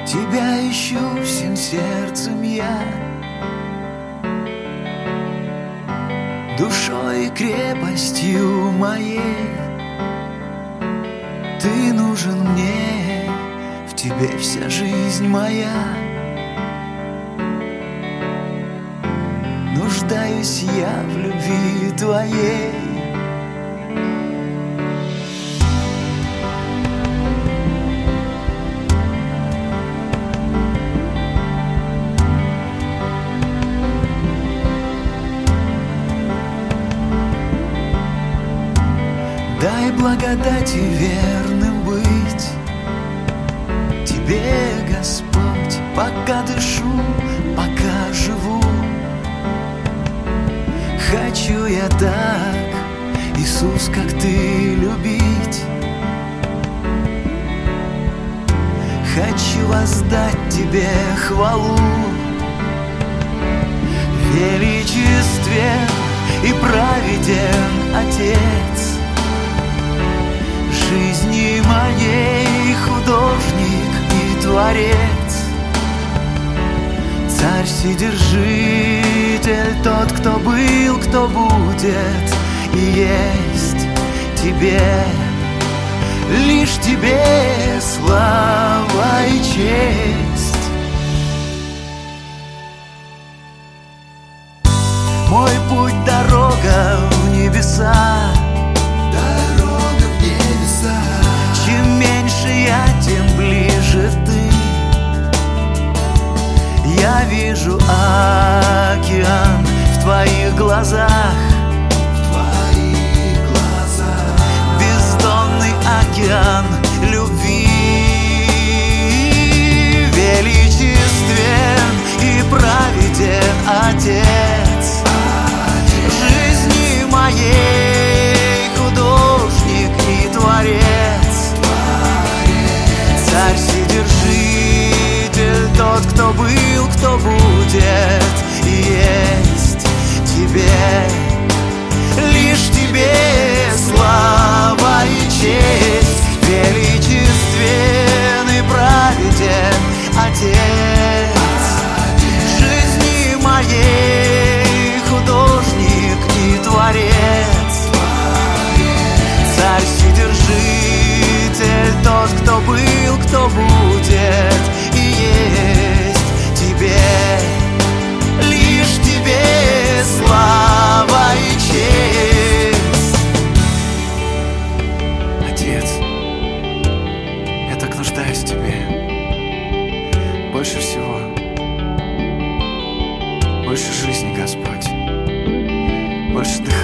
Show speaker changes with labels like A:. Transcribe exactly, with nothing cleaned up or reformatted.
A: Тебя ищу всем сердцем я, душой и крепостью моей. Ты нужен мне, в тебе вся жизнь моя. Нуждаюсь я в любви твоей. Дай благодати верным быть Тебе, Господь, пока дышу, пока живу. Хочу я так, Иисус, как Ты, любить. Хочу воздать Тебе хвалу. Величествен и праведен Отец жизни моей, художник и творец, Царь Вседержитель, тот, кто был, кто будет и есть. Тебе, лишь Тебе слава и честь. Мой путь — дорога в небеса, чем меньше я, тем ближе Ты. Я вижу океан в Твоих глазах, в Твоих глазах. Бездонный океан любви. Величествен и праведен Отец, Отец жизни моей, художник и творец, Царь Вседержитель, тот, кто был, кто будет и есть. Тебе, лишь Тебе слава и честь. Величествен и праведен Отец жизни моей, художник и творец, Царь Вседержитель, тот, кто был, кто будет и есть. Тебе, лишь Тебе слава и честь. Отец, я так нуждаюсь в Тебе больше всего, больше жизни, Господь, больше дыхания.